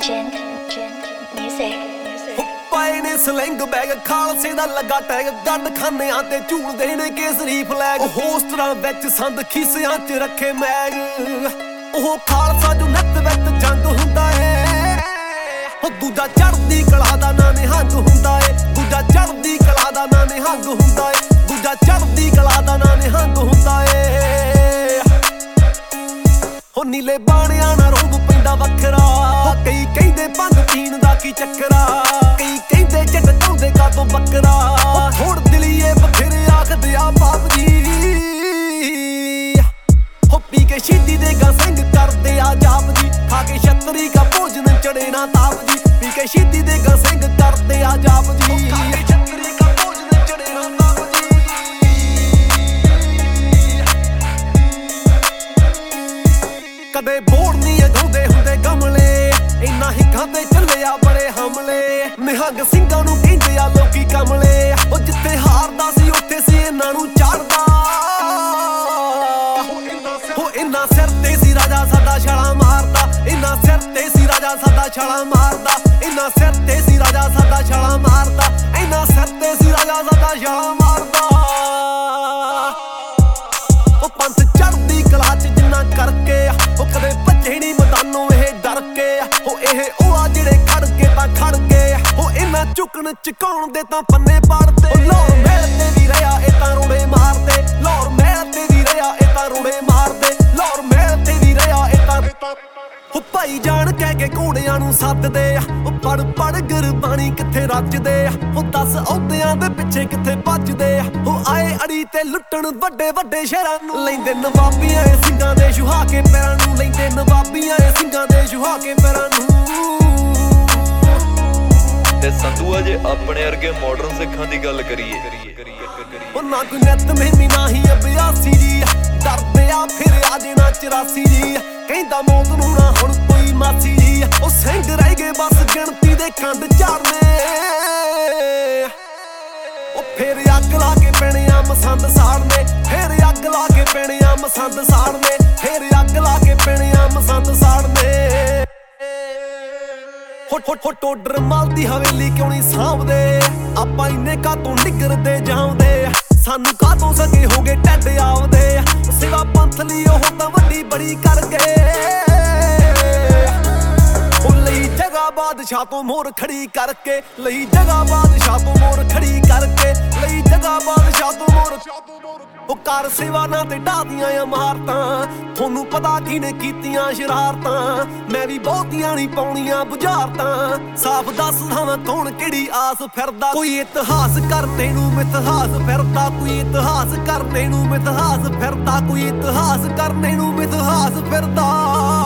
ਪਾਏ ਨੇ sling bag ਖਾਲਸੇ ਦਾ ਲੱਗਾ ਟੈਗ ਗੰਡ ਖਾਨਿਆਂ ਤੇ ਝੂਲਦੇ ਨੇ ਕੇਸਰੀ ਫਲੈਗ ਹੋਸਟਰਾਂ ਵਿੱਚ ਸੰਦ ਖੀਸਿਆਂ 'ਚ ਰੱਖੇ ਮੈਗ ਉਹ ਖਾਲਸਾ ਜੋ ਨੱਤ ਵਿੱਚ ਜੰਗ ਹੁੰਦਾ ਏ ਉਹ ਦੂਜਾ ਚੜ੍ਹਦੀ ਕਲਾ ਦਾ ਨਾਂ ਨਿਹੰਗ ਹੁੰਦਾ ਏ ਦੂਜਾ ਚੜ੍ਹਦੀ ਕਲਾ ਦਾ ਨਾਂ ਨਿਹੰਗ ਹੁੰਦਾ ਏ ਦੂਜਾ ਚੜ੍ਹਦੀ ਕਲਾ ਦਾ ਨਾਂ ਨਿਹੰਗ ਹੁੰਦਾ ਏ ਹੋ ਨੀਲੇ ਬਾਣਿਆਂ ਨਾਲ ਰੋਬ ਪੈਂਦਾ ਵੱਖਰਾ ਕਈ ਕਹਿੰਦੇ ਭੰਗ ਪੀਣ ਦਾ ਕੀ ਚੱਕਰਾ ਕਈ ਕਹਿੰਦੇ ਝਟਕਾਉਂਦੇ ਕਾਤੋਂ ਬੱਕਰਾ ਥੋੜ ਦਿਲੀਏ ਬਥੇਰੇ ਆਖਦੇ ਆ ਬਾਪ ਜੀ ਹੋ ਪੀ ਕੇ ਸ਼ੀਦੀ ਦੇ ਗਾ ਸਿੰਘ ਕਰਦੇ ਆ ਜਾਪ ਜੀ ਖਾ ਕੇ ਛਤਰੀ ਕਾ ਭੋਜਨ ਚੜੇ ਨਾ ਤਾਪ ਜੀ ਪੀ ਕੇ ਸ਼ੀਦੀ ਦੇ ਗਾ ਸਿੰਘ ਕਰਦੇ ਆ ਜਾਪ ਜੀ ਖਾ ਕੇ ਛਤਰੀ ਕਾ ਭੋਜਨ ਚੜੇ ਨਾ ਤਾਪ ਜੀ ਕਦੇ ਬੋੜ ਨਹੀਂ ਅਗਾਉਂਦੇ ਹੁੰਦੇ ਗਮਲੇ ਇੰਨਾ ਹਿੱਕਾਂ ਤੇ ਚੱਲਿਆ ਬੜੇ ਹਮਲੇ ਨਿਹੰਗ ਸਿੰਘਾਂ ਨੂੰ ਕਹਿੰਦੇ ਆ ਲੋਕੀ ਕਮਲੇ ਉਹ ਜਿੱਥੇ ਹਾਰਦਾ ਸੀ ਉੱਥੇ ਸੀ ਇਹਨਾਂ ਨੂੰ ਚੜਦਾ ਉਹ ਇੰਨਾ ਸਿਰ ਤੇ ਸੀ ਰਾਜਾ ਸਾਡਾ ਛਾਲਾ ਮਾਰਦਾ ਇੰਨਾ ਸਿਰ ਤੇ ਸੀ ਰਾਜਾ ਸਾਡਾ ਛਾਲਾ ਮਾਰਦਾ ਇੰਨਾ ਸਿਰ ਤੇ ਸੀ ਰਾਜਾ ਸਾਡਾ ਛਾਲਾ ਮਾਰਦਾ ਇੰਨਾ ਸਿਰ ਤੇ ਸੀ ਰਾਜਾ ਸਾਡਾ ਛਾਲਾ ਮਾਰਦਾ ਉਹ ਪੰਥ ਚੜ੍ਹਦੀ ਕਲਾ 'ਚ ਜਿੰਨਾ ਕਰਕੇ ਉਹ ਕਦੇ ਭੱਜੇ ਨਹੀਂ ਮੈਦਾਨੋਂ ਇਹ ਡਰ ਕੇ ਉਹ ਆ ਜਿਹੜੇ ਖੜ ਕੇ ਤਾਂ ਖੜ ਗਏ ਉਹ ਇਹਨਾਂ ਝੁਕਣ ਝੁਕਾਉਣ ਦੇ ਤਾਂ ਪੰਨੇ ਪਾੜਦੇ ਲਾਹੌਰ ਮਹਿਲ ਤੇ ਵੀ ਰਿਹਾ ਇਹ ਤਾਂ ਰੋੜੇ ਮਾਰਦੇ ਲਾਹੌਰ ਮਹਿਲ ਤੇ ਵੀ ਰਿਹਾ ਇਹ ਤਾਂ ਰੋੜੇ ਮਾਰਦੇ ਲਾਹੌਰ ਮਹਿਲ ਤੇ ਵੀ ਰਿਹਾ ਇਹ ਤਾਂ ਉਹ ਭਾਈ ਜਾਣ ਕਹਿ ਕੇ ਘੋੜਿਆਂ ਨੂੰ ਸੱਦਦੇ ਉਹ ਪੜ ਪੜ ਗੁਰਬਾਣੀ ਕਿੱਥੇ ਰੱਜਦੇ ਉਹ 10 ਅਹੁਦਿਆਂ ਦੇ ਪਿੱਛੇ ਕਿੱਥੇ ਭੱਜਦੇ ਉਹ ਆਏ ਅੜੀ ਤੇ ਲੁੱਟਣ ਵੱਡੇ ਵੱਡੇ ਸ਼ਹਿਰਾਂ ਨੂੰ ਲੈਂਦੇ ਨਵਾਬੀਆਂ ਦੇ ਸਿੰਘਾਂ ਦੇ ਛੁਹਾ ਕੇ ਪੈਰਾਂ ਨੂੰ ਲੈਂਦੇ ਨਵਾਬੀਆਂ ਦੇ ਸਿੰਘਾਂ ਦੇ ਛੁਹਾ ਕੇ ਪੈਰਾਂ ਨੂੰ ਤੇ ਸੰਧੂ ਅਜੇ ਆਪਣੇ ਵਰਗੇ ਮਾਡਰਨ ਸਿੱਖਾਂ ਦੀ ਗੱਲ ਕਰੀਏ ਉਹ ਨਾ ਕੋਈ ਨਿੱਤ ਮਹਿਮੀ ਨਾ ਹੀ ਅਭਿਆਸੀ ਜੀ ਡਰਦੇ ਆ ਫਿਰ ਆ ਦੇਣਾ 84 ਜੀ ਕਹਿੰਦਾ ਮੌਤ ਨੂੰ ਨਾ ਹੁਣ ਕੋਈ ਮਾਸੀ ਜੀ ਉਹ ਸਿੰਘ ਰਹਿ ਗਏ ਬਸ ਗਿਣਤੀ ਦੇ ਕੰਡ ਝਾੜਨੇ ਉਹ ਫਿਰ ਅੱਗ ਲਾ ਕੇ ਪੈਣੇ ਆ ਮਸੰਦ ਸਾੜਨੇ ਫਿਰ ਅੱਗ ਲਾ ਕੇ ਪੈਣੇ ਆ ਮਸੰਦ ਸਾੜਨੇ ਫਿਰ ਅੱਗ ਲਾ ਕੇ ਪੈਣੇ ਆ ਮਸੰਦ ਸਾੜਨੇ ਹੋ ਟੋਡਰ ਮਲ ਦੀ ਹਵੇਲੀ ਕਿਉਂ ਨਹੀਂ ਸਾਂਭਦੇ ਆਪਾਂ ਇੰਨੇ ਕਾਤੋਂ ਨਿਗਰਦੇ ਜਾਂਦੇ ਸਾਨੂੰ ਕਾਤੋਂ ਸਕੇ ਹੋ ਗਏ ਟੱਡ ਆਵਦੇ ਸੇਵਾ ਪੰਥ ਲਈ ਉਹ ਤਾਂ ਵੱਡੀ ਬੜੀ ਕਰ ਗਏ ਉਹ ਲਈ ਜਗ੍ਹਾ ਬਾਦਸ਼ਾਹ ਤੋਂ ਮੋਰ ਖੜੀ ਕਰਕੇ ਲਈ ਜਗ੍ਹਾ ਬਾਦਸ਼ਾਹ ਤੋਂ ਮੋਰ ਖੜੀ ਕਰਕੇ ਲਈ ਜਗ੍ਹਾ ਬਾਦਸ਼ਾਹ ਤੋਂ ਮੋਰ ਉਹ ਕਰ ਸੇਵਾ ਨਾ ਤੇ ਢਾਦੀਆਂ ਇਮਾਰਤਾਂ ਤੁਹਾਨੂੰ ਪਤਾ ਕਿਹਨੇ ਕੀਤੀਆਂ ਸ਼ਰਾਰਤਾਂ ਮੈਂ ਵੀ ਬਹੁਤੀਆਂ ਨਹੀਂ ਪਾਉਣੀਆਂ ਬੁਝਾਰਤਾਂ ਸਾਫ਼ ਦੱਸਦਾ ਵਾਂ ਕੌਣ ਕਿਹੜੀ ਆਸ ਫਿਰਦਾ ਕੋਈ ਇਤਿਹਾਸ ਕਰਨੇ ਨੂੰ ਮਿਥਹਾਸ ਫਿਰਦਾ ਕੋਈ ਇਤਿਹਾਸ ਕਰਨੇ ਨੂੰ ਮਿਥਹਾਸ ਫਿਰਦਾ ਕੋਈ ਇਤਿਹਾਸ ਕਰਨੇ ਨੂੰ ਮਿਥਹਾਸ ਫਿਰਦਾ